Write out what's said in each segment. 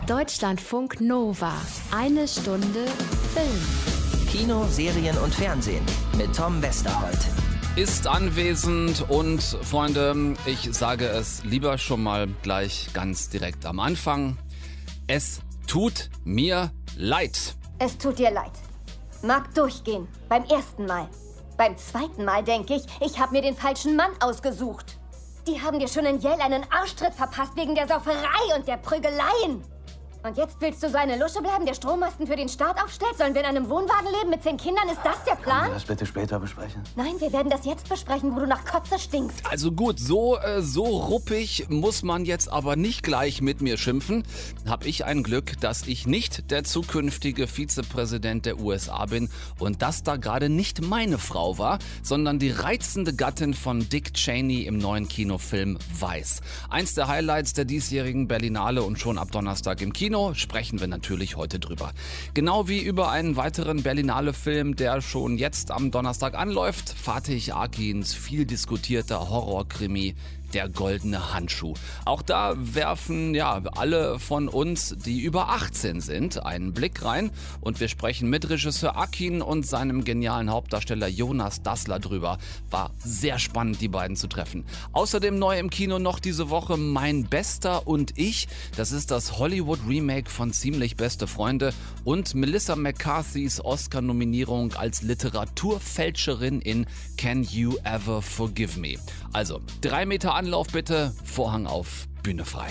Deutschlandfunk Nova. Eine Stunde Film. Kino, Serien und Fernsehen mit Tom Westerholt. Ist anwesend und Freunde, ich sage es lieber schon mal gleich ganz direkt am Anfang. Es tut mir leid. Es tut dir leid. Mag durchgehen. Beim ersten Mal. Beim zweiten Mal denke ich habe mir den falschen Mann ausgesucht. Die haben dir schon in Yale einen Arschtritt verpasst wegen der Sauferei und der Prügeleien. Und jetzt willst du so eine Lusche bleiben, der Strommasten für den Staat aufstellt? Sollen wir in einem Wohnwagen leben mit 10 Kindern? Ist das der Plan? Können wir das bitte später besprechen? Nein, wir werden das jetzt besprechen, wo du nach Kotze stinkst. Also gut, so ruppig muss man jetzt aber nicht gleich mit mir schimpfen. Hab ich ein Glück, dass ich nicht der zukünftige Vizepräsident der USA bin und das da gerade nicht meine Frau war, sondern die reizende Gattin von Dick Cheney im neuen Kinofilm Vice. Eins der Highlights der diesjährigen Berlinale und schon ab Donnerstag im Kino sprechen wir natürlich heute drüber. Genau wie über einen weiteren Berlinale-Film, der schon jetzt am Donnerstag anläuft. Fatih Akins viel diskutierter Horrorkrimi Der goldene Handschuh. Auch da werfen alle von uns, die über 18 sind, einen Blick rein und wir sprechen mit Regisseur Akin und seinem genialen Hauptdarsteller Jonas Dassler drüber. War sehr spannend, die beiden zu treffen. Außerdem neu im Kino noch diese Woche Mein Bester und ich. Das ist das Hollywood-Remake von Ziemlich beste Freunde und Melissa McCarthys Oscar-Nominierung als Literaturfälscherin in Can You Ever Forgive Me? Also 3 Meter Anlauf bitte, Vorhang auf, Bühne frei.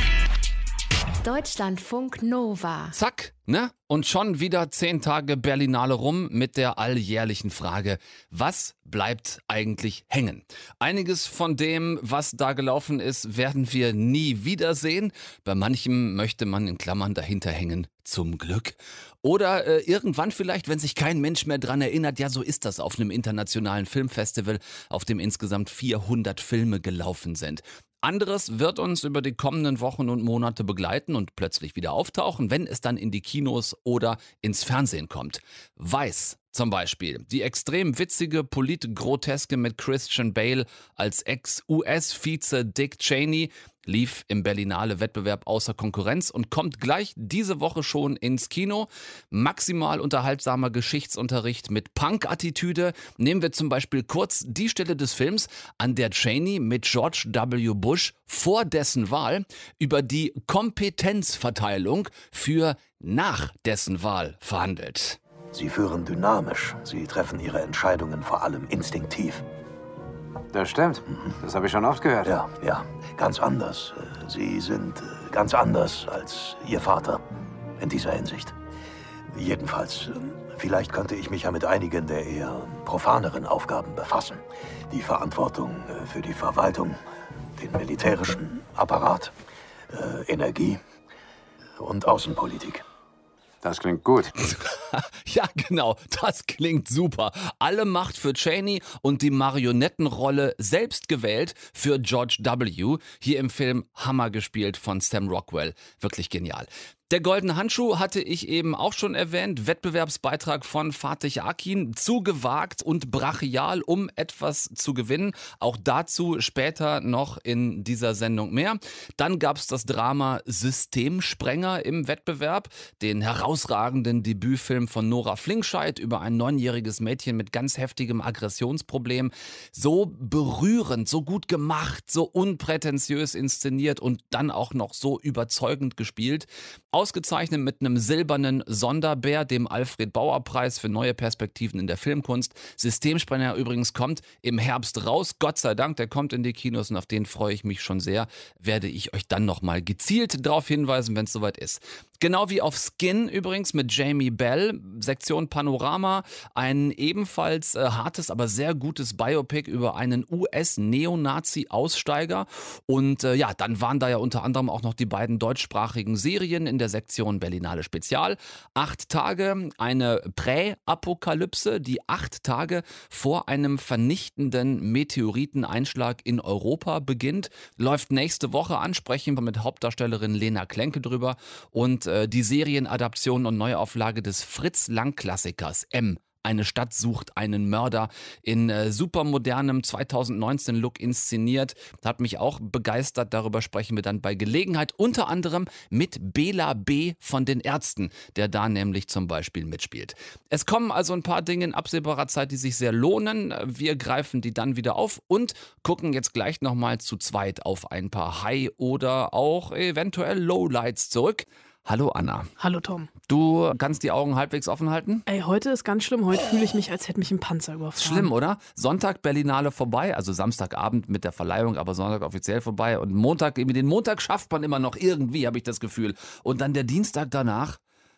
Deutschlandfunk Nova. Zack, ne? Und schon wieder 10 Tage Berlinale rum mit der alljährlichen Frage, was bleibt eigentlich hängen? Einiges von dem, was da gelaufen ist, werden wir nie wiedersehen. Bei manchem möchte man in Klammern dahinter hängen, zum Glück. Oder irgendwann vielleicht, wenn sich kein Mensch mehr dran erinnert, ja, so ist das auf einem internationalen Filmfestival, auf dem insgesamt 400 Filme gelaufen sind. Anderes wird uns über die kommenden Wochen und Monate begleiten und plötzlich wieder auftauchen, wenn es dann in die Kinos oder ins Fernsehen kommt. Vice zum Beispiel, die extrem witzige Politgroteske mit Christian Bale als Ex-US-Vize Dick Cheney, lief im Berlinale-Wettbewerb außer Konkurrenz und kommt gleich diese Woche schon ins Kino. Maximal unterhaltsamer Geschichtsunterricht mit Punk-Attitüde. Nehmen wir zum Beispiel kurz die Stelle des Films, an der Cheney mit George W. Bush vor dessen Wahl über die Kompetenzverteilung für nach dessen Wahl verhandelt. Sie führen dynamisch. Sie treffen Ihre Entscheidungen vor allem instinktiv. Das stimmt. Das habe ich schon oft gehört. Ja, ganz anders. Sie sind ganz anders als Ihr Vater in dieser Hinsicht. Jedenfalls, vielleicht könnte ich mich ja mit einigen der eher profaneren Aufgaben befassen. Die Verantwortung für die Verwaltung, den militärischen Apparat, Energie und Außenpolitik. Das klingt gut. Ja, genau, das klingt super. Alle Macht für Cheney und die Marionettenrolle selbst gewählt für George W. Hier im Film Hammer gespielt von Sam Rockwell. Wirklich genial. Der goldene Handschuh hatte ich eben auch schon erwähnt. Wettbewerbsbeitrag von Fatih Akin. Zu gewagt und brachial, um etwas zu gewinnen. Auch dazu später noch in dieser Sendung mehr. Dann gab es das Drama Systemsprenger im Wettbewerb. Den herausragenden Debütfilm von Nora Flinkscheid über ein 9-jähriges Mädchen mit ganz heftigem Aggressionsproblem. So berührend, so gut gemacht, so unprätentiös inszeniert und dann auch noch so überzeugend gespielt. Ausgezeichnet mit einem silbernen Sonderbär, dem Alfred-Bauer-Preis für neue Perspektiven in der Filmkunst. Systemsprenger übrigens kommt im Herbst raus. Gott sei Dank, der kommt in die Kinos und auf den freue ich mich schon sehr. Werde ich euch dann nochmal gezielt darauf hinweisen, wenn es soweit ist. Genau wie auf Skin übrigens mit Jamie Bell, Sektion Panorama, ein ebenfalls hartes, aber sehr gutes Biopic über einen US-Neonazi-Aussteiger. Und dann waren da ja unter anderem auch noch die beiden deutschsprachigen Serien in der Sektion Berlinale Spezial. 8 Tage, eine Prä-Apokalypse, die 8 Tage vor einem vernichtenden Meteoriteneinschlag in Europa beginnt. Läuft nächste Woche an, sprechen wir mit Hauptdarstellerin Lena Klenke drüber. Und die Serienadaption und Neuauflage des Fritz-Lang-Klassikers M Eine Stadt sucht einen Mörder in supermodernem 2019-Look inszeniert. Hat mich auch begeistert. Darüber sprechen wir dann bei Gelegenheit. Unter anderem mit Bela B. von den Ärzten, der da nämlich zum Beispiel mitspielt. Es kommen also ein paar Dinge in absehbarer Zeit, die sich sehr lohnen. Wir greifen die dann wieder auf und gucken jetzt gleich nochmal zu zweit auf ein paar High- oder auch eventuell Lowlights zurück. Hallo Anna. Hallo Tom. Du kannst die Augen halbwegs offen halten? Ey, heute ist ganz schlimm. Heute fühle ich mich, als hätte mich ein Panzer überfahren. Schlimm, oder? Sonntag Berlinale vorbei, also Samstagabend mit der Verleihung, aber Sonntag offiziell vorbei. Und Montag, den Montag schafft man immer noch irgendwie, habe ich das Gefühl. Und dann der Dienstag danach.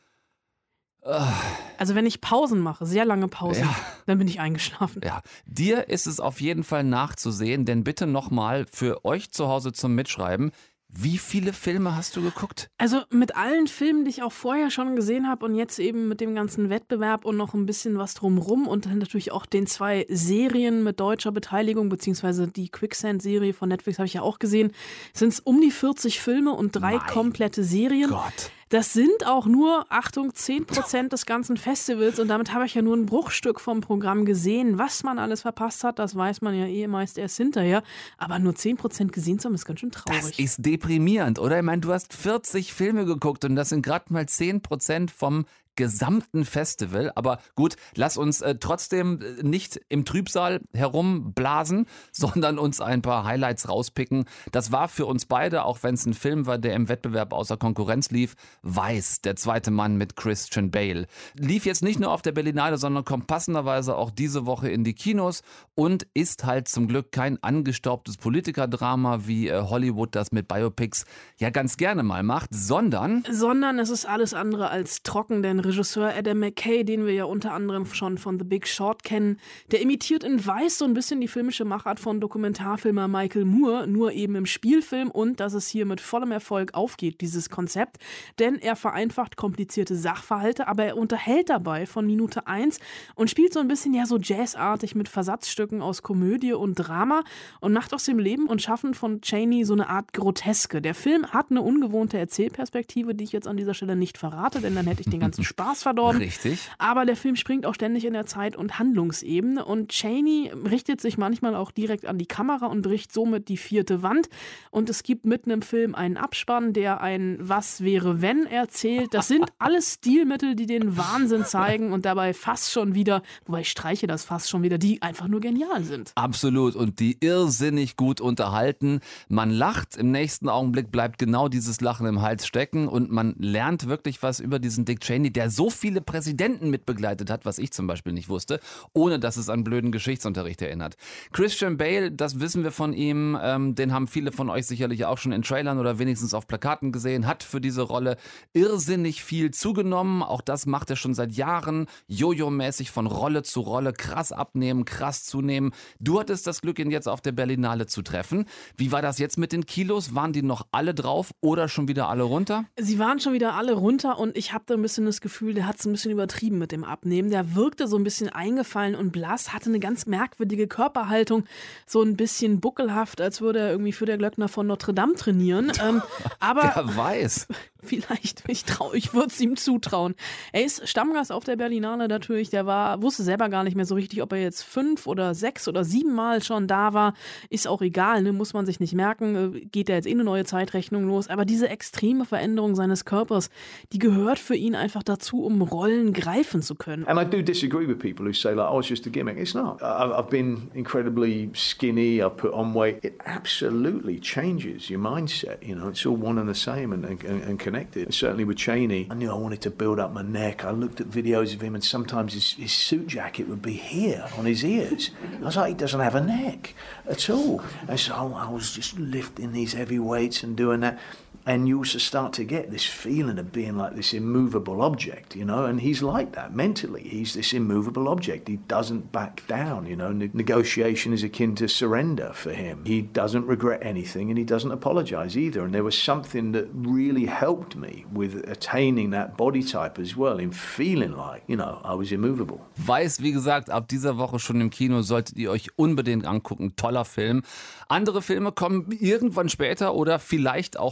Also wenn ich Pausen mache, sehr lange Pausen, dann bin ich eingeschlafen. Ja, dir ist es auf jeden Fall nachzusehen, denn bitte nochmal für euch zu Hause zum Mitschreiben. Wie viele Filme hast du geguckt? Also mit allen Filmen, die ich auch vorher schon gesehen habe und jetzt eben mit dem ganzen Wettbewerb und noch ein bisschen was drumrum und dann natürlich auch den 2 Serien mit deutscher Beteiligung, beziehungsweise die Quicksand-Serie von Netflix habe ich ja auch gesehen, sind es um die 40 Filme und 3 komplette Serien. Gott. Das sind auch nur, Achtung, 10% des ganzen Festivals und damit habe ich ja nur ein Bruchstück vom Programm gesehen. Was man alles verpasst hat, das weiß man ja meist erst hinterher. Aber nur 10% gesehen zu haben, ist ganz schön traurig. Das ist deprimierend, oder? Ich meine, du hast 40 Filme geguckt und das sind gerade mal 10% vom gesamten Festival. Aber gut, lass uns trotzdem nicht im Trübsal herumblasen, sondern uns ein paar Highlights rauspicken. Das war für uns beide, auch wenn es ein Film war, der im Wettbewerb außer Konkurrenz lief, Vice, der zweite Mann mit Christian Bale. Lief jetzt nicht nur auf der Berlinale, sondern kommt passenderweise auch diese Woche in die Kinos und ist halt zum Glück kein angestaubtes Politikerdrama, wie Hollywood das mit Biopics ja ganz gerne mal macht, sondern es ist alles andere als trocken, denn Regisseur Adam McKay, den wir ja unter anderem schon von The Big Short kennen, der imitiert in Vice so ein bisschen die filmische Machart von Dokumentarfilmer Michael Moore, nur eben im Spielfilm und dass es hier mit vollem Erfolg aufgeht, dieses Konzept, denn er vereinfacht komplizierte Sachverhalte, aber er unterhält dabei von Minute 1 und spielt so ein bisschen ja so jazzartig mit Versatzstücken aus Komödie und Drama und macht aus dem Leben und Schaffen von Cheney so eine Art Groteske. Der Film hat eine ungewohnte Erzählperspektive, die ich jetzt an dieser Stelle nicht verrate, denn dann hätte ich den ganzen Spaß verdorben. Richtig. Aber der Film springt auch ständig in der Zeit- und Handlungsebene und Cheney richtet sich manchmal auch direkt an die Kamera und bricht somit die 4. Wand. Und es gibt mitten im Film einen Abspann, der ein Was wäre wenn erzählt. Das sind alles Stilmittel, die den Wahnsinn zeigen und dabei fast schon wieder, wobei ich streiche das fast schon wieder, die einfach nur genial sind. Absolut und die irrsinnig gut unterhalten. Man lacht, im nächsten Augenblick bleibt genau dieses Lachen im Hals stecken und man lernt wirklich was über diesen Dick Cheney, der so viele Präsidenten mitbegleitet hat, was ich zum Beispiel nicht wusste, ohne dass es an blöden Geschichtsunterricht erinnert. Christian Bale, das wissen wir von ihm, den haben viele von euch sicherlich auch schon in Trailern oder wenigstens auf Plakaten gesehen, hat für diese Rolle irrsinnig viel zugenommen. Auch das macht er schon seit Jahren, Jojo-mäßig von Rolle zu Rolle, krass abnehmen, krass zunehmen. Du hattest das Glück, ihn jetzt auf der Berlinale zu treffen. Wie war das jetzt mit den Kilos? Waren die noch alle drauf oder schon wieder alle runter? Sie waren schon wieder alle runter und ich habe da ein bisschen das Gefühl, der hat es ein bisschen übertrieben mit dem Abnehmen. Der wirkte so ein bisschen eingefallen und blass, hatte eine ganz merkwürdige Körperhaltung, so ein bisschen buckelhaft, als würde er irgendwie für der Glöckner von Notre Dame trainieren. Aber wer weiß. Vielleicht, ich würde es ihm zutrauen. Er ist Stammgast auf der Berlinale natürlich, wusste selber gar nicht mehr so richtig, ob er jetzt 5 oder 6 oder 7 Mal schon da war. Ist auch egal, ne? Muss man sich nicht merken, geht ja jetzt eine neue Zeitrechnung los. Aber diese extreme Veränderung seines Körpers, die gehört für ihn einfach dazu, um Rollen greifen zu können. And I do disagree with people who say, like, oh, it's just a gimmick. It's not. I've been incredibly skinny, I've put on weight. It absolutely changes your mindset, you know. It's all one and the same and connected. Certainly with Cheney, I knew I wanted to build up my neck. I looked at videos of him and sometimes his suit jacket would be here on his ears. I was like, he doesn't have a neck at all. And so I was just lifting these heavy weights and doing that. And you also start to get this feeling of being like this immovable object, you know, and he's like that mentally. He's this immovable object. He doesn't back down, you know. Negotiation is akin to surrender for him. He doesn't regret anything and he doesn't apologize either. And there was something that really helped me with attaining that body type as well, in feeling like, you know, I was immovable. Vice, wie gesagt, ab dieser Woche schon im Kino, solltet ihr euch unbedingt angucken. Toller Film. Andere Filme kommen irgendwann später oder vielleicht auch gar nicht.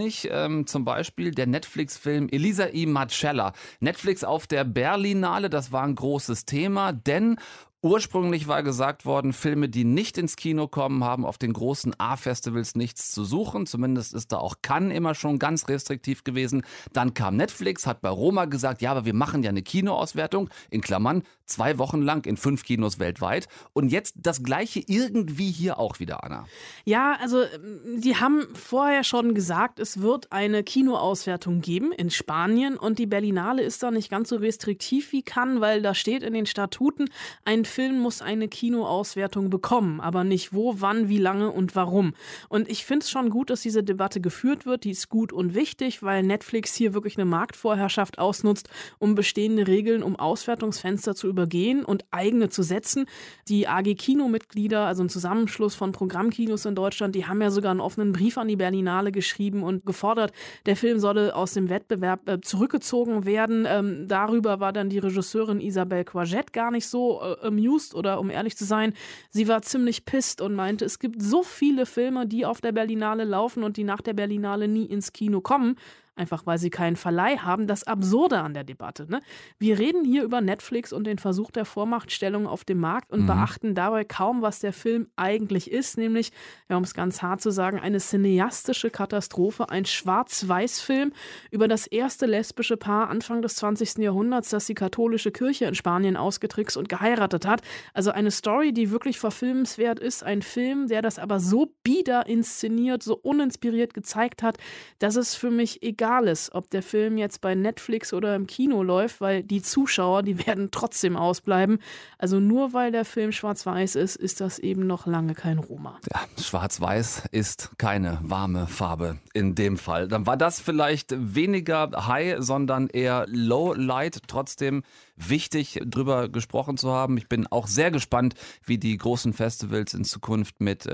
nicht zum Beispiel der Netflix-Film Elisa y Marcella. Netflix auf der Berlinale, das war ein großes Thema, denn ursprünglich war gesagt worden, Filme, die nicht ins Kino kommen, haben auf den großen A-Festivals nichts zu suchen. Zumindest ist da auch Cannes immer schon ganz restriktiv gewesen. Dann kam Netflix, hat bei Roma gesagt, ja, aber wir machen ja eine Kinoauswertung, in Klammern, 2 Wochen lang in 5 Kinos weltweit. Und jetzt das Gleiche irgendwie hier auch wieder, Anna. Ja, also die haben vorher schon gesagt, es wird eine Kinoauswertung geben in Spanien und die Berlinale ist da nicht ganz so restriktiv wie Cannes, weil da steht in den Statuten, ein Film muss eine Kinoauswertung bekommen, aber nicht wo, wann, wie lange und warum. Und ich finde es schon gut, dass diese Debatte geführt wird, die ist gut und wichtig, weil Netflix hier wirklich eine Marktvorherrschaft ausnutzt, um bestehende Regeln, um Auswertungsfenster zu übergehen und eigene zu setzen. Die AG Kino-Mitglieder, also ein Zusammenschluss von Programmkinos in Deutschland, die haben ja sogar einen offenen Brief an die Berlinale geschrieben und gefordert, der Film solle aus dem Wettbewerb zurückgezogen werden. Darüber war dann die Regisseurin Isabelle Coixet gar nicht so amused, oder um ehrlich zu sein, sie war ziemlich pisst und meinte, es gibt so viele Filme, die auf der Berlinale laufen und die nach der Berlinale nie ins Kino kommen. Einfach weil sie keinen Verleih haben. Das Absurde an der Debatte. Ne? Wir reden hier über Netflix und den Versuch der Vormachtstellung auf dem Markt und beachten dabei kaum, was der Film eigentlich ist. Nämlich, ja, um es ganz hart zu sagen, eine cineastische Katastrophe. Ein Schwarz-Weiß-Film über das erste lesbische Paar Anfang des 20. Jahrhunderts, das die katholische Kirche in Spanien ausgetrickst und geheiratet hat. Also eine Story, die wirklich verfilmenswert ist. Ein Film, der das aber so bieder inszeniert, so uninspiriert gezeigt hat, dass es für mich egal ist, ob der Film jetzt bei Netflix oder im Kino läuft, weil die Zuschauer, die werden trotzdem ausbleiben. Also nur weil der Film schwarz-weiß ist, ist das eben noch lange kein Roma. Ja, schwarz-weiß ist keine warme Farbe in dem Fall. Dann war das vielleicht weniger High, sondern eher Low Light. Trotzdem wichtig, drüber gesprochen zu haben. Ich bin auch sehr gespannt, wie die großen Festivals in Zukunft mit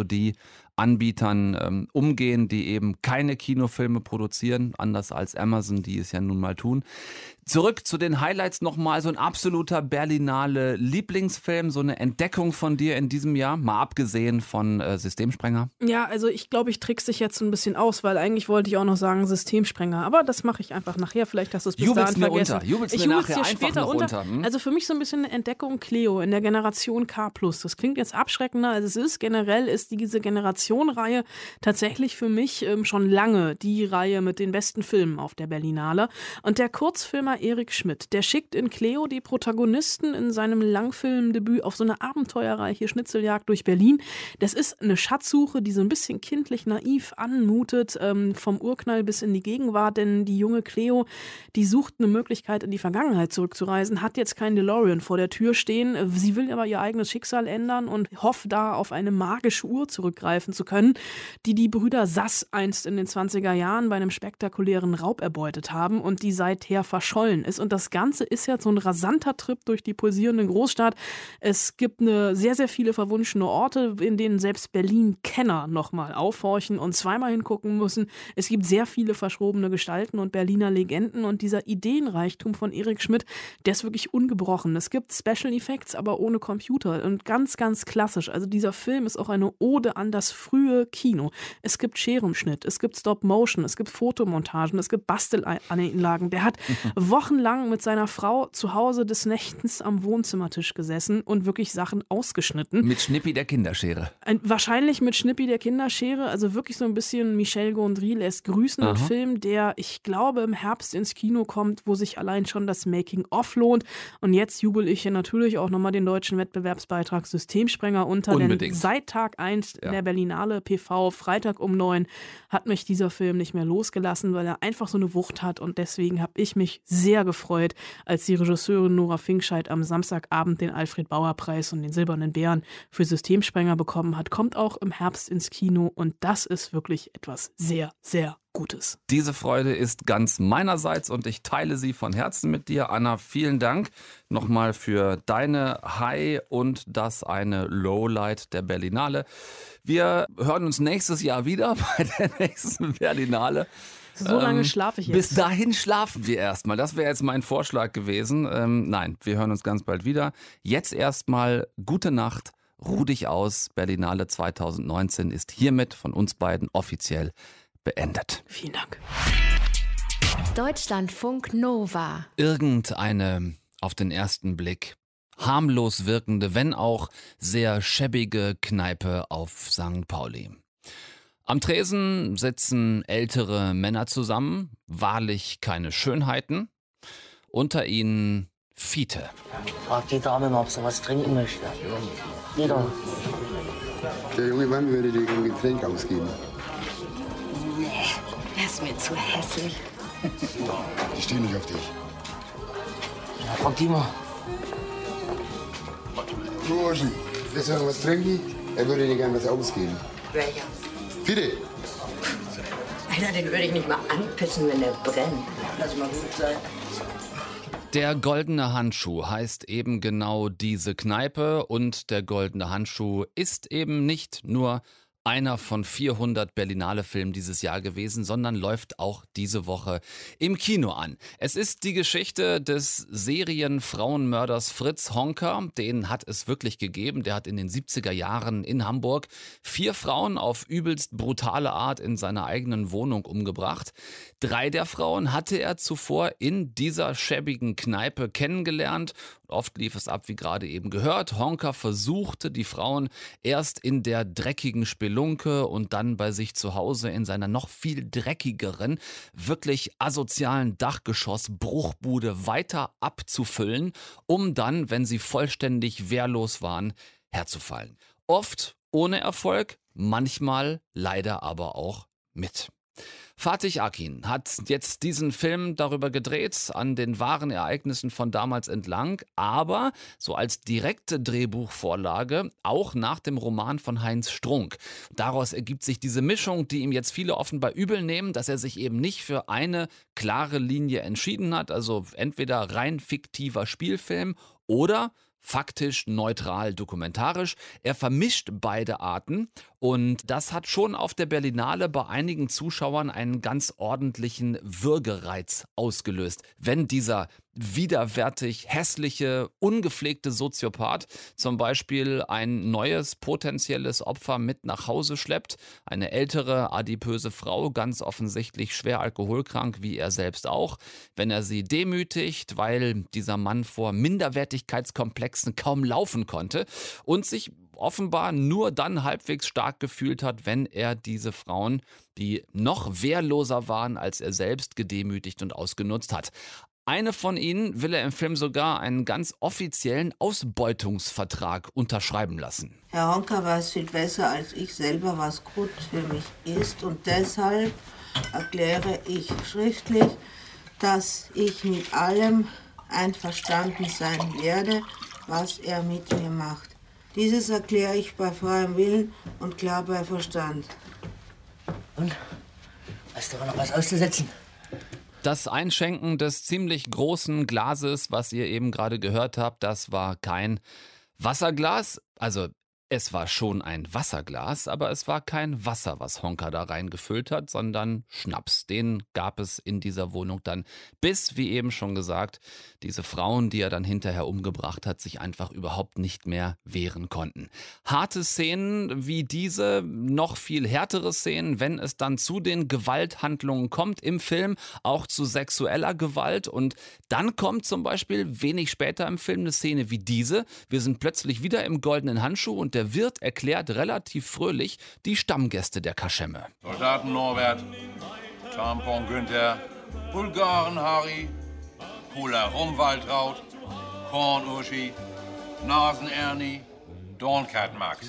VOD-Anbietern umgehen, die eben keine Kinofilme produzieren, anders als Amazon, die es ja nun mal tun. Zurück zu den Highlights nochmal, so ein absoluter Berlinale Lieblingsfilm, so eine Entdeckung von dir in diesem Jahr, mal abgesehen von Systemsprenger. Ja, also ich glaube, ich trickse dich jetzt ein bisschen aus, weil eigentlich wollte ich auch noch sagen Systemsprenger, aber das mache ich einfach nachher, vielleicht hast du es bis dahin vergessen. Jubelst mir nachher einfach noch unter. Also für mich so ein bisschen eine Entdeckung Cleo in der Generation K+. Das klingt jetzt abschreckender, als es ist. Generell ist diese Generation-Reihe tatsächlich für mich schon lange die Reihe mit den besten Filmen auf der Berlinale. Und der Kurzfilmer Erik Schmidt, der schickt in Cleo die Protagonisten in seinem Langfilmdebüt auf so eine abenteuerreiche Schnitzeljagd durch Berlin. Das ist eine Schatzsuche, die so ein bisschen kindlich naiv anmutet, vom Urknall bis in die Gegenwart, denn die junge Cleo, die sucht eine Möglichkeit, in die Vergangenheit zurückzureisen, hat jetzt kein DeLorean vor der Tür stehen. Sie will aber ihr eigenes Schicksal ändern und hofft da auf eine magische Uhr zurückgreifen zu können, die Brüder Sass einst in den 20er Jahren bei einem spektakulären Raub erbeutet haben und die seither verschollen ist. Und das Ganze ist ja so ein rasanter Trip durch die pulsierende Großstadt. Es gibt sehr, sehr viele verwunschene Orte, in denen selbst Berlin-Kenner nochmal aufhorchen und zweimal hingucken müssen. Es gibt sehr viele verschrobene Gestalten und Berliner Legenden und dieser Ideenreichtum von Erik Schmidt, der ist wirklich ungebrochen. Es gibt Special Effects, aber ohne Computer und ganz, ganz klassisch. Also dieser Film ist auch eine Ode an das frühe Kino. Es gibt Scherenschnitt, es gibt Stop-Motion, es gibt Fotomontagen, es gibt Bastelanlagen. Der hat wochenlang mit seiner Frau zu Hause des Nächtens am Wohnzimmertisch gesessen und wirklich Sachen ausgeschnitten. Mit Schnippi der Kinderschere. Wahrscheinlich mit Schnippi der Kinderschere, also wirklich so ein bisschen Michel Gondry lässt grüßen. Ein Film, der, ich glaube, im Herbst ins Kino kommt, wo sich allein schon das Making-of lohnt. Und jetzt jubel ich hier natürlich auch nochmal den deutschen Wettbewerbsbeitrag Systemsprenger unter. Unbedingt. Denn seit Tag 1 der Berlinale PV, Freitag um 9, hat mich dieser Film nicht mehr losgelassen, weil er einfach so eine Wucht hat. Und deswegen habe ich mich sehr gefreut, als die Regisseurin Nora Finkscheid am Samstagabend den Alfred-Bauer-Preis und den Silbernen Bären für Systemsprenger bekommen hat. Kommt auch im Herbst ins Kino und das ist wirklich etwas sehr, sehr Gutes. Diese Freude ist ganz meinerseits und ich teile sie von Herzen mit dir. Anna, vielen Dank nochmal für deine High und das eine Lowlight der Berlinale. Wir hören uns nächstes Jahr wieder bei der nächsten Berlinale. So lange schlafe ich jetzt. Bis dahin schlafen wir erstmal. Das wäre jetzt mein Vorschlag gewesen. Nein, wir hören uns ganz bald wieder. Jetzt erstmal gute Nacht, ruh dich aus. Berlinale 2019 ist hiermit von uns beiden offiziell beendet. Vielen Dank. Deutschlandfunk Nova. Irgendeine auf den ersten Blick harmlos wirkende, wenn auch sehr schäbige Kneipe auf St. Pauli. Am Tresen sitzen ältere Männer zusammen, wahrlich keine Schönheiten. Unter ihnen Fiete. Frag die Dame mal, ob sie was trinken möchte. Jeder. Der junge Mann würde dir ein Getränk ausgeben. Nee, der ist mir zu hässlich. Ich stehe nicht auf dich. Ja, frag die mal. Du, Oschi, willst du noch was trinken? Er würde dir gerne was ausgeben. Welcher? Fiete! Alter, den würde ich nicht mal anpissen, wenn der brennt. Lass mal gut sein. Der Goldene Handschuh heißt eben genau diese Kneipe und der Goldene Handschuh ist eben nicht nur einer von 400 Berlinale-Filmen dieses Jahr gewesen, sondern läuft auch diese Woche im Kino an. Es ist die Geschichte des Serienfrauenmörders Fritz Honka. Den hat es wirklich gegeben. Der hat in den 70er Jahren in Hamburg 4 Frauen auf übelst brutale Art in seiner eigenen Wohnung umgebracht. 3 der Frauen hatte er zuvor in dieser schäbigen Kneipe kennengelernt. Oft lief es ab, wie gerade eben gehört. Honka versuchte, die Frauen erst in der dreckigen Spelunke und dann bei sich zu Hause in seiner noch viel dreckigeren, wirklich asozialen Dachgeschoss-Bruchbude weiter abzufüllen, um dann, wenn sie vollständig wehrlos waren, herzufallen. Oft ohne Erfolg, manchmal leider aber auch mit. Fatih Akin hat jetzt diesen Film darüber gedreht, an den wahren Ereignissen von damals entlang, aber so als direkte Drehbuchvorlage auch nach dem Roman von Heinz Strunk. Daraus ergibt sich diese Mischung, die ihm jetzt viele offenbar übel nehmen, dass er sich eben nicht für eine klare Linie entschieden hat, also entweder rein fiktiver Spielfilm oder faktisch, neutral, dokumentarisch. Er vermischt beide Arten und das hat schon auf der Berlinale bei einigen Zuschauern einen ganz ordentlichen Würgereiz ausgelöst. Wenn dieser widerwärtig hässliche, ungepflegte Soziopath zum Beispiel ein neues potenzielles Opfer mit nach Hause schleppt, eine ältere, adipöse Frau, ganz offensichtlich schwer alkoholkrank, wie er selbst auch, wenn er sie demütigt, weil dieser Mann vor Minderwertigkeitskomplexen kaum laufen konnte und sich offenbar nur dann halbwegs stark gefühlt hat, wenn er diese Frauen, die noch wehrloser waren als er selbst, gedemütigt und ausgenutzt hat. Eine von ihnen will er im Film sogar einen ganz offiziellen Ausbeutungsvertrag unterschreiben lassen. Herr Honka weiß viel besser als ich selber, was gut für mich ist. Und deshalb erkläre ich schriftlich, dass ich mit allem einverstanden sein werde, was er mit mir macht. Dieses erkläre ich bei freiem Willen und klar bei Verstand. Und? Hast du noch was auszusetzen? Das Einschenken des ziemlich großen Glases, was ihr eben gerade gehört habt, das war kein Wasserglas. Also es war schon ein Wasserglas, aber es war kein Wasser, was Honka da reingefüllt hat, sondern Schnaps. Den gab es in dieser Wohnung dann, bis, wie eben schon gesagt, diese Frauen, die er dann hinterher umgebracht hat, sich einfach überhaupt nicht mehr wehren konnten. Harte Szenen wie diese, noch viel härtere Szenen, wenn es dann zu den Gewalthandlungen kommt im Film, auch zu sexueller Gewalt. Und dann kommt zum Beispiel wenig später im Film eine Szene wie diese. Wir sind plötzlich wieder im Goldenen Handschuh und der Wirt erklärt relativ fröhlich die Stammgäste der Kaschemme. Soldaten Norbert, Tampon Günther, Bulgaren Harry, Pula Rumwaldraut, Korn Uschi, Nasen Ernie, Dornkat Max.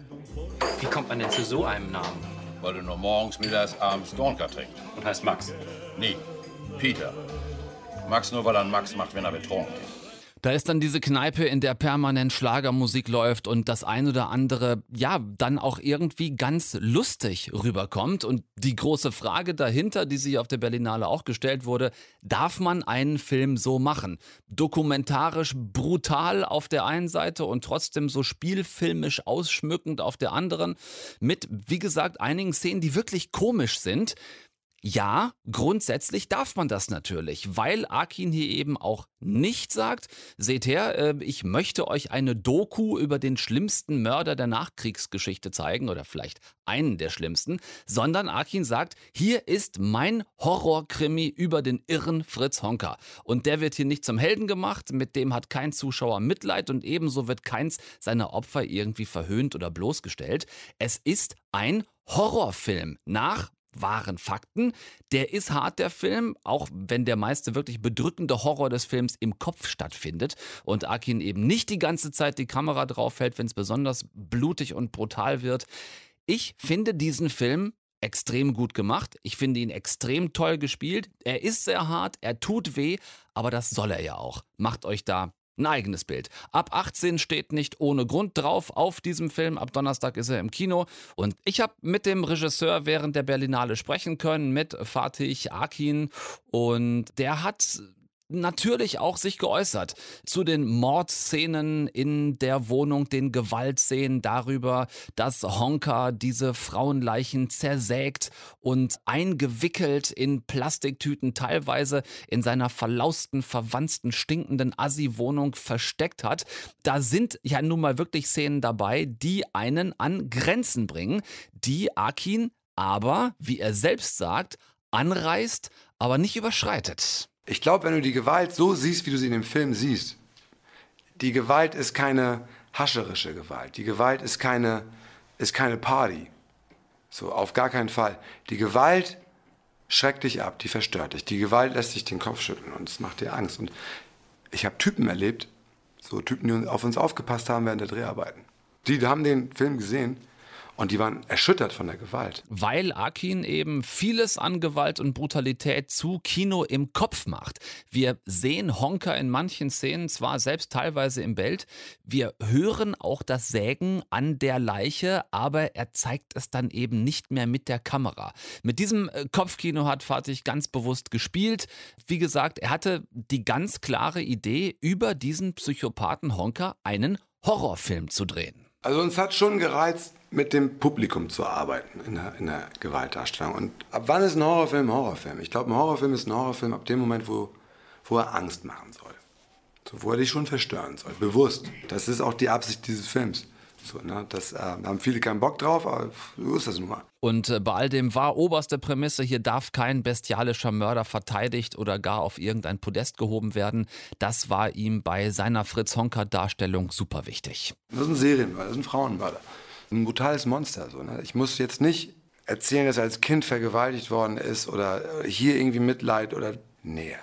Wie kommt man denn zu so einem Namen? Weil du nur morgens, mittags, abends Dornkat trinkst. Und heißt Max? Nee, Peter. Max nur, weil er einen Max macht, wenn er betrunken ist. Da ist dann diese Kneipe, in der permanent Schlagermusik läuft und das ein oder andere, ja, dann auch irgendwie ganz lustig rüberkommt. Und die große Frage dahinter, die sich auf der Berlinale auch gestellt wurde, darf man einen Film so machen? Dokumentarisch brutal auf der einen Seite und trotzdem so spielfilmisch ausschmückend auf der anderen. Mit, wie gesagt, einigen Szenen, die wirklich komisch sind. Ja, grundsätzlich darf man das natürlich, weil Arkin hier eben auch nicht sagt, seht her, ich möchte euch eine Doku über den schlimmsten Mörder der Nachkriegsgeschichte zeigen oder vielleicht einen der schlimmsten, sondern Arkin sagt, hier ist mein Horrorkrimi über den irren Fritz Honka. Und der wird hier nicht zum Helden gemacht, mit dem hat kein Zuschauer Mitleid und ebenso wird keins seiner Opfer irgendwie verhöhnt oder bloßgestellt. Es ist ein Horrorfilm nach wahren Fakten. Der ist hart, der Film, auch wenn der meiste wirklich bedrückende Horror des Films im Kopf stattfindet und Arkin eben nicht die ganze Zeit die Kamera drauf hält, wenn es besonders blutig und brutal wird. Ich finde diesen Film extrem gut gemacht. Ich finde ihn extrem toll gespielt. Er ist sehr hart, er tut weh, aber das soll er ja auch. Macht euch da ein eigenes Bild. Ab 18 steht nicht ohne Grund drauf auf diesem Film. Ab Donnerstag ist er im Kino. Und ich habe mit dem Regisseur während der Berlinale sprechen können, mit Fatih Akin. Und der hat natürlich auch sich geäußert zu den Mordszenen in der Wohnung, den Gewaltszenen, darüber, dass Honka diese Frauenleichen zersägt und eingewickelt in Plastiktüten teilweise in seiner verlausten, verwanzten, stinkenden Assi-Wohnung versteckt hat. Da sind ja nun mal wirklich Szenen dabei, die einen an Grenzen bringen, die Akin aber, wie er selbst sagt, anreißt, aber nicht überschreitet. Ich glaube, wenn du die Gewalt so siehst, wie du sie in dem Film siehst, die Gewalt ist keine hascherische Gewalt. Die Gewalt ist keine Party. So, auf gar keinen Fall. Die Gewalt schreckt dich ab, die verstört dich. Die Gewalt lässt dich den Kopf schütteln und es macht dir Angst. Und ich habe Typen erlebt, so Typen, die auf uns aufgepasst haben während der Dreharbeiten. Die haben den Film gesehen. Und die waren erschüttert von der Gewalt. Weil Akin eben vieles an Gewalt und Brutalität zu Kino im Kopf macht. Wir sehen Honka in manchen Szenen zwar selbst teilweise im Bild, wir hören auch das Sägen an der Leiche, aber er zeigt es dann eben nicht mehr mit der Kamera. Mit diesem Kopfkino hat Fatih ganz bewusst gespielt. Wie gesagt, er hatte die ganz klare Idee, über diesen Psychopathen Honka einen Horrorfilm zu drehen. Also uns hat schon gereizt, mit dem Publikum zu arbeiten in der Gewaltdarstellung. Und ab wann ist ein Horrorfilm ein Horrorfilm? Ich glaube, ein Horrorfilm ist ein Horrorfilm ab dem Moment, wo er Angst machen soll. So, wo er dich schon verstören soll, bewusst. Das ist auch die Absicht dieses Films. So, ne? Da haben viele keinen Bock drauf, aber so ist das nun mal. Und bei all dem war oberste Prämisse, hier darf kein bestialischer Mörder verteidigt oder gar auf irgendein Podest gehoben werden. Das war ihm bei seiner Fritz-Honka-Darstellung super wichtig. Das ist ein Serienmörder, das ist ein Frauenmörder. Ein brutales Monster. So, ne? Ich muss jetzt nicht erzählen, dass er als Kind vergewaltigt worden ist oder hier irgendwie Mitleid oder... Nee,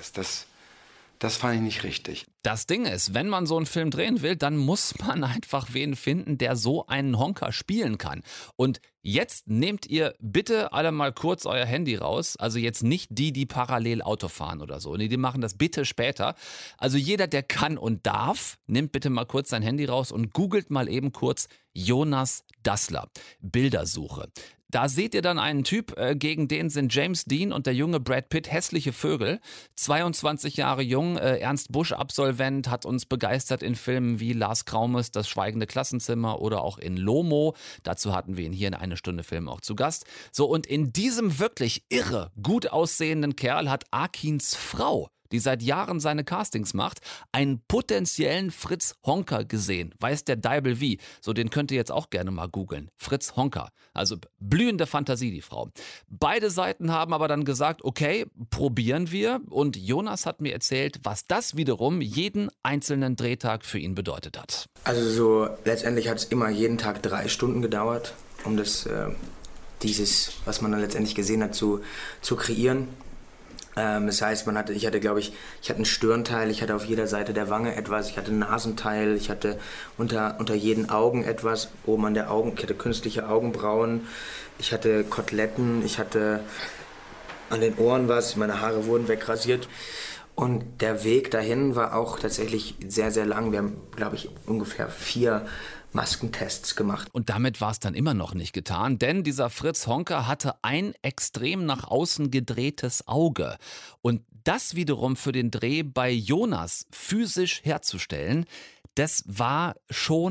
das fand ich nicht richtig. Das Ding ist, wenn man so einen Film drehen will, dann muss man einfach wen finden, der so einen Honka spielen kann. Und jetzt nehmt ihr bitte alle mal kurz euer Handy raus. Also jetzt nicht die parallel Auto fahren oder so. Nee, die machen das bitte später. Also jeder, der kann und darf, nimmt bitte mal kurz sein Handy raus und googelt mal eben kurz Jonas Dassler. Bildersuche. Da seht ihr dann einen Typ, gegen den sind James Dean und der junge Brad Pitt hässliche Vögel. 22 Jahre jung, Ernst Busch-Absolvent, hat uns begeistert in Filmen wie Lars Kraumes Das schweigende Klassenzimmer oder auch in Lomo. Dazu hatten wir ihn hier in Eine Stunde Film auch zu Gast. So, und in diesem wirklich irre, gut aussehenden Kerl hat Akins Frau, die seit Jahren seine Castings macht, einen potenziellen Fritz Honka gesehen. Weiß der Deibel wie. So, den könnt ihr jetzt auch gerne mal googeln. Fritz Honka. Also blühende Fantasie, die Frau. Beide Seiten haben aber dann gesagt, okay, probieren wir. Und Jonas hat mir erzählt, was das wiederum jeden einzelnen Drehtag für ihn bedeutet hat. Also so, letztendlich hat es immer jeden Tag 3 Stunden gedauert, um dieses, was man dann letztendlich gesehen hat, zu kreieren. Das heißt, ich hatte ein Stirnteil, ich hatte auf jeder Seite der Wange etwas, ich hatte ein Nasenteil, ich hatte unter jeden Augen etwas, oben an der Augen, ich hatte künstliche Augenbrauen, ich hatte Koteletten, ich hatte an den Ohren was, meine Haare wurden wegrasiert. Und der Weg dahin war auch tatsächlich sehr, sehr lang. Wir haben, glaube ich, ungefähr 4 Maskentests gemacht. Und damit war es dann immer noch nicht getan, denn dieser Fritz Honka hatte ein extrem nach außen gedrehtes Auge. Und das wiederum für den Dreh bei Jonas physisch herzustellen, das war schon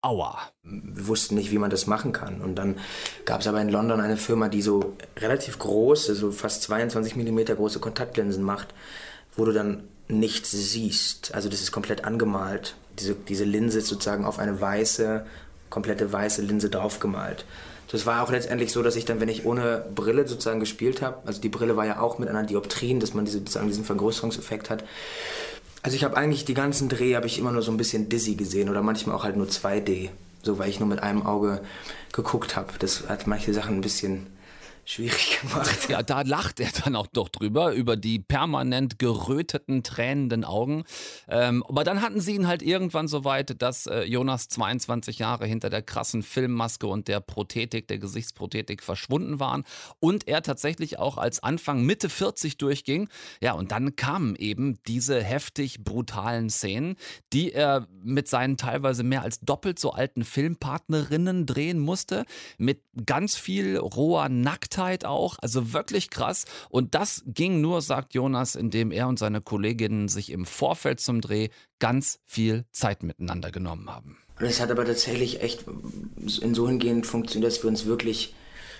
Aua. Wir wussten nicht, wie man das machen kann. Und dann gab es aber in London eine Firma, die so relativ große, so fast 22 mm große Kontaktlinsen macht, wo du dann nichts siehst. Also das ist komplett angemalt. Diese Linse ist sozusagen auf eine komplette weiße Linse draufgemalt. Das war auch letztendlich so, dass ich dann, wenn ich ohne Brille sozusagen gespielt habe, also die Brille war ja auch mit einer Dioptrien, dass man diesen Vergrößerungseffekt hat. Also ich habe eigentlich die ganzen Dreh habe ich immer nur so ein bisschen dizzy gesehen oder manchmal auch halt nur 2D, so weil ich nur mit einem Auge geguckt habe. Das hat manche Sachen ein bisschen schwierig gemacht. Ja, da lacht er dann auch doch drüber, über die permanent geröteten, tränenden Augen. Aber dann hatten sie ihn halt irgendwann so weit, dass Jonas 22 Jahre hinter der krassen Filmmaske und der Prothetik, der Gesichtsprothetik verschwunden waren und er tatsächlich auch als Anfang Mitte 40 durchging. Ja, und dann kamen eben diese heftig brutalen Szenen, die er mit seinen teilweise mehr als doppelt so alten Filmpartnerinnen drehen musste, mit ganz viel roher Nacktheit auch, also wirklich krass. Und das ging nur, sagt Jonas, indem er und seine Kolleginnen sich im Vorfeld zum Dreh ganz viel Zeit miteinander genommen haben. Und es hat aber tatsächlich echt insogehend funktioniert, dass wir uns wirklich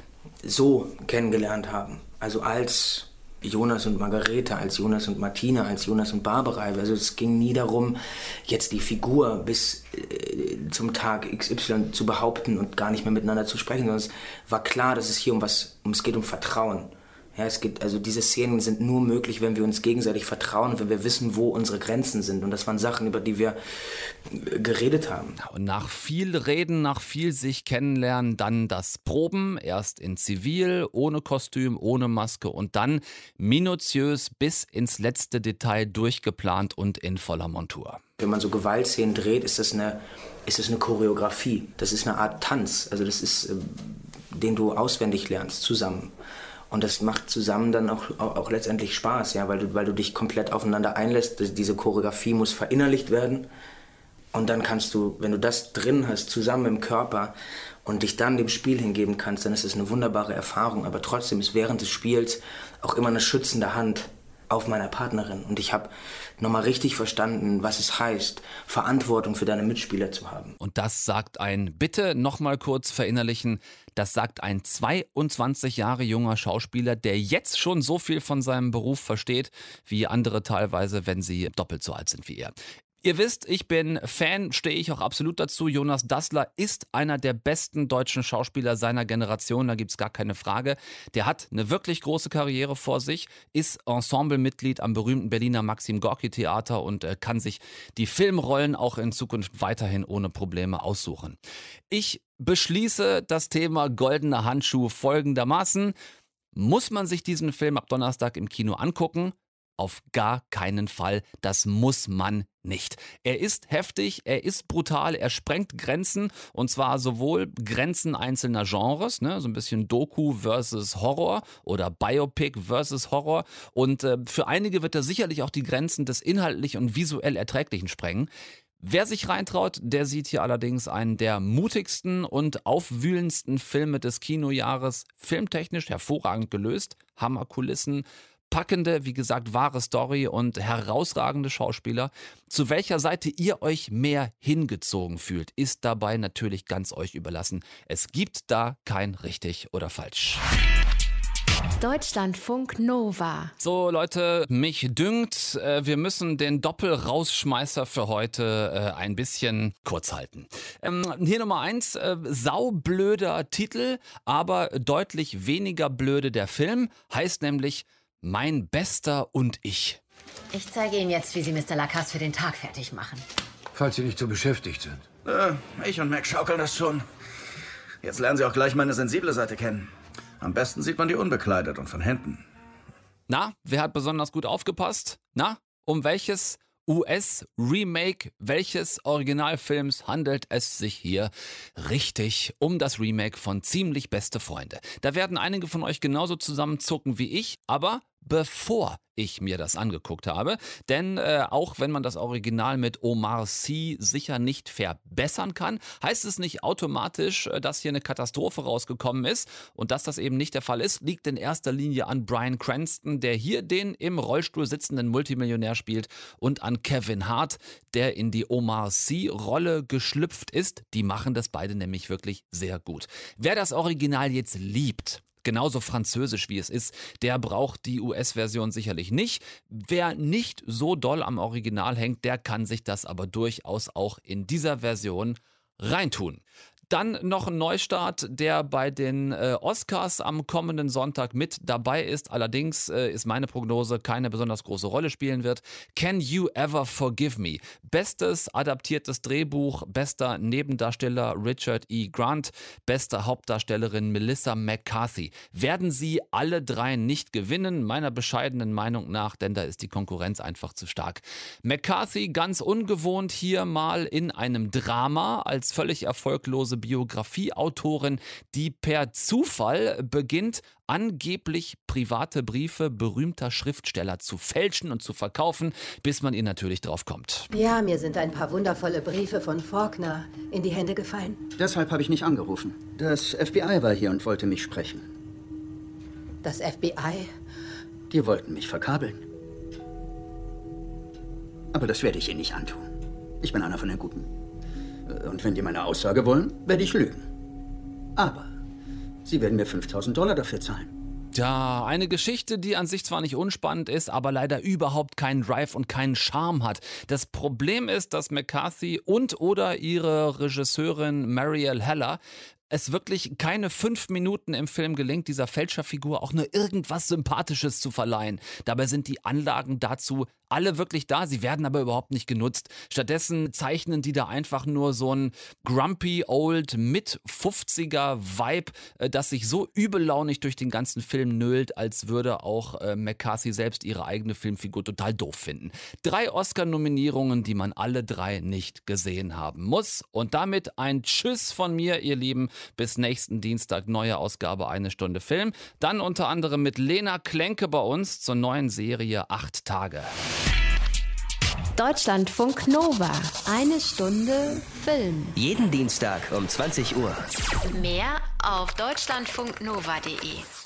so kennengelernt haben. Also als Jonas und Margarete, als Jonas und Martina, als Jonas und Barbara. Also es ging nie darum, jetzt die Figur bis zum Tag XY zu behaupten und gar nicht mehr miteinander zu sprechen, sondern es war klar, dass es hier es geht um Vertrauen. Ja, also diese Szenen sind nur möglich, wenn wir uns gegenseitig vertrauen und wenn wir wissen, wo unsere Grenzen sind. Und das waren Sachen, über die wir geredet haben. Und nach viel Reden, nach viel sich kennenlernen, dann das Proben, erst in Zivil, ohne Kostüm, ohne Maske und dann minutiös bis ins letzte Detail durchgeplant und in voller Montur. Wenn man so Gewaltszenen dreht, ist das eine Choreografie. Das ist eine Art Tanz. Also das ist, den du auswendig lernst, zusammen. Und das macht zusammen dann auch letztendlich Spaß, ja, weil du dich komplett aufeinander einlässt. Diese Choreografie muss verinnerlicht werden. Und dann kannst du, wenn du das drin hast, zusammen im Körper und dich dann dem Spiel hingeben kannst, dann ist es eine wunderbare Erfahrung. Aber trotzdem ist während des Spiels auch immer eine schützende Hand auf meiner Partnerin. Und ich habe nochmal richtig verstanden, was es heißt, Verantwortung für deine Mitspieler zu haben. Und das sagt bitte nochmal kurz verinnerlichen, das sagt ein 22 Jahre junger Schauspieler, der jetzt schon so viel von seinem Beruf versteht, wie andere teilweise, wenn sie doppelt so alt sind wie er. Ihr wisst, ich bin Fan, stehe ich auch absolut dazu. Jonas Dassler ist einer der besten deutschen Schauspieler seiner Generation, da gibt es gar keine Frage. Der hat eine wirklich große Karriere vor sich, ist Ensemblemitglied am berühmten Berliner Maxim Gorki Theater und kann sich die Filmrollen auch in Zukunft weiterhin ohne Probleme aussuchen. Ich beschließe das Thema Goldene Handschuh folgendermaßen. Muss man sich diesen Film ab Donnerstag im Kino angucken? Auf gar keinen Fall. Das muss man nicht. Er ist heftig, er ist brutal, er sprengt Grenzen und zwar sowohl Grenzen einzelner Genres, ne, so ein bisschen Doku versus Horror oder Biopic versus Horror und für einige wird er sicherlich auch die Grenzen des inhaltlich und visuell Erträglichen sprengen. Wer sich reintraut, der sieht hier allerdings einen der mutigsten und aufwühlendsten Filme des Kinojahres, filmtechnisch hervorragend gelöst, Hammerkulissen, packende, wie gesagt, wahre Story und herausragende Schauspieler. Zu welcher Seite ihr euch mehr hingezogen fühlt, ist dabei natürlich ganz euch überlassen. Es gibt da kein richtig oder falsch. Deutschlandfunk Nova. So Leute, mich dünkt, wir müssen den Doppelrausschmeißer für heute ein bisschen kurz halten. Hier Nummer 1, saublöder Titel, aber deutlich weniger blöde der Film, heißt nämlich Mein Bester und ich. Ich zeige Ihnen jetzt, wie Sie Mr. Lacasse für den Tag fertig machen. Falls Sie nicht so beschäftigt sind. Ich und Mac schaukeln das schon. Jetzt lernen Sie auch gleich meine sensible Seite kennen. Am besten sieht man die unbekleidet und von hinten. Na, wer hat besonders gut aufgepasst? Na, um welches US-Remake welches Originalfilms handelt es sich hier? Richtig, um das Remake von Ziemlich beste Freunde. Da werden einige von euch genauso zusammenzucken wie ich, aber bevor ich mir das angeguckt habe. Denn auch wenn man das Original mit Omar Sy sicher nicht verbessern kann, heißt es nicht automatisch, dass hier eine Katastrophe rausgekommen ist. Und dass das eben nicht der Fall ist, liegt in erster Linie an Bryan Cranston, der hier den im Rollstuhl sitzenden Multimillionär spielt, und an Kevin Hart, der in die Omar Sy-Rolle geschlüpft ist. Die machen das beide nämlich wirklich sehr gut. Wer das Original jetzt liebt, genauso französisch wie es ist, der braucht die US-Version sicherlich nicht. Wer nicht so doll am Original hängt, der kann sich das aber durchaus auch in dieser Version reintun. Dann noch ein Neustart, der bei den Oscars am kommenden Sonntag mit dabei ist. Allerdings ist meine Prognose, keine besonders große Rolle spielen wird. Can You Ever Forgive Me? Bestes adaptiertes Drehbuch, bester Nebendarsteller Richard E. Grant, beste Hauptdarstellerin Melissa McCarthy. Werden sie alle drei nicht gewinnen, meiner bescheidenen Meinung nach, denn da ist die Konkurrenz einfach zu stark. McCarthy ganz ungewohnt hier mal in einem Drama als völlig erfolglose Biografieautorin, die per Zufall beginnt, angeblich private Briefe berühmter Schriftsteller zu fälschen und zu verkaufen, bis man ihr natürlich drauf kommt. Ja, mir sind ein paar wundervolle Briefe von Faulkner in die Hände gefallen. Deshalb habe ich nicht angerufen. Das FBI war hier und wollte mich sprechen. Das FBI? Die wollten mich verkabeln. Aber das werde ich ihnen nicht antun. Ich bin einer von den Guten. Und wenn die meine Aussage wollen, werde ich lügen. Aber sie werden mir $5.000 dafür zahlen. Ja, eine Geschichte, die an sich zwar nicht unspannend ist, aber leider überhaupt keinen Drive und keinen Charme hat. Das Problem ist, dass McCarthy und oder ihre Regisseurin Marielle Heller es wirklich keine 5 Minuten im Film gelingt, dieser Fälscherfigur auch nur irgendwas Sympathisches zu verleihen. Dabei sind die Anlagen dazu alle wirklich da, sie werden aber überhaupt nicht genutzt. Stattdessen zeichnen die da einfach nur so ein grumpy old Mit-50er-Vibe, das sich so übellaunig durch den ganzen Film nölt, als würde auch McCarthy selbst ihre eigene Filmfigur total doof finden. 3 Oscar-Nominierungen, die man alle 3 nicht gesehen haben muss. Und damit ein Tschüss von mir, ihr Lieben. Bis nächsten Dienstag, neue Ausgabe 1 Stunde Film. Dann unter anderem mit Lena Klenke bei uns zur neuen Serie 8 Tage. Deutschlandfunk Nova. 1 Stunde Film. Jeden Dienstag um 20 Uhr. Mehr auf deutschlandfunknova.de.